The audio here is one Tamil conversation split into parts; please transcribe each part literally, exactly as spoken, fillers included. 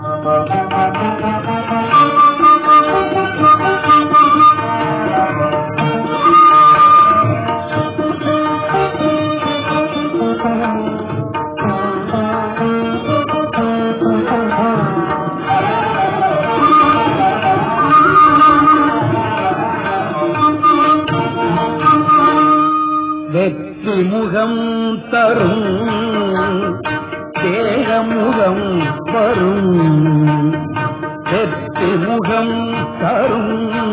வெற்றி முகம் தரும் தேகமுகம் வரும், வெற்றி முகம் தரும்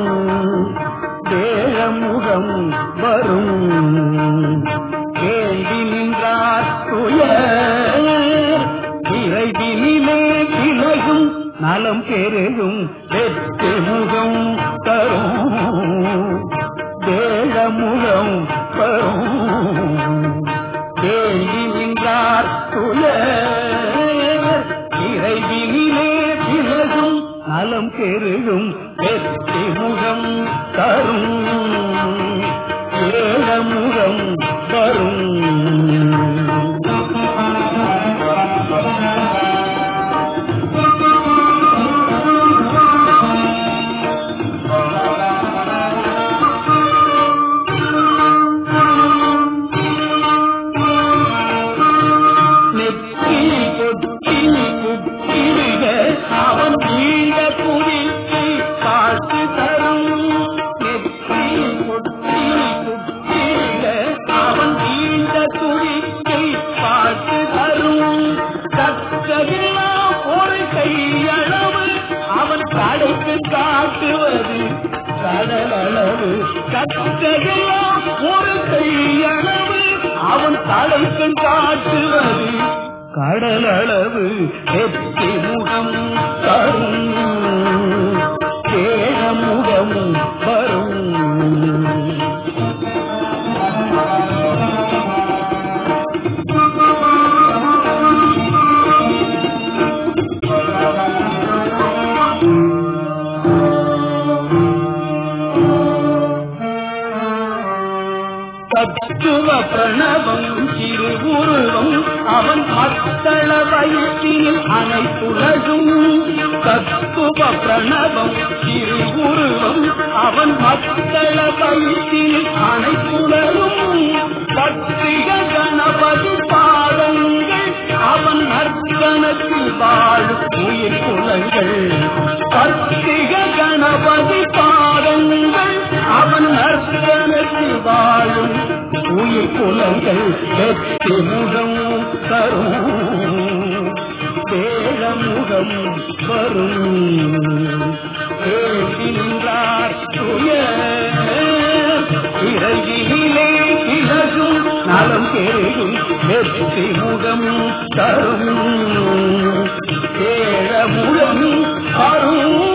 தேகமுகம் வரும். கேள்வி நின்றார் துயர் இறைவினிலே விலகும் நலம் பெருகும். வெற்றி முகம் தரும் தேகமுகம் வரும். கேள்வி நின்றார் துயர் இறைவினிலே விலகும் நலம் பெருகும். வெற்றி முகம் தரும் ஏழமுகம் வரும். அவன் நீண்ட குடிக்கு காட்டு தரும். நெற்றி கொட்டி குட்டிக அவன் நீண்ட குடிக்கு காட்டு தரும். கற்றதெல்லாம் ஒரு கையளவு அவன் கடைக்கு காட்டுவது கடலளவு. கற்றதெல்லாம் ஒரு கையளவு அவன் கடைக்கு காட்டுவது கடலளவு. வெற்றி முகம் தரும் ஏழமுகம் வரும். தத்துவ பிரணவம் சிறு உருவம் அவன் மத்தள வயிற்றில் அனைத்துலகும். தத்துவ பிரணவம் சிறு உருவம் அவன் மத்தள வயிற்றில் அனைத்துலகும். பத்திரிக கணபதி பாதங்கள் அவன் நற்கணத்தில் வாழும் உயிர் குலங்கள். பத்திரிக கணபதி பாதங்கள் அவன் நற்கணத்தில் வாழும் உயிர் குலங்கள். வெற்றி முகம் தரும் தேகமுகம் வரும். கேட்கின்றார் துயர் இறைவினிலே விலகும் நலம் பெருகும். வெற்றி முகம் தரும் தேகமுகம் வரும்.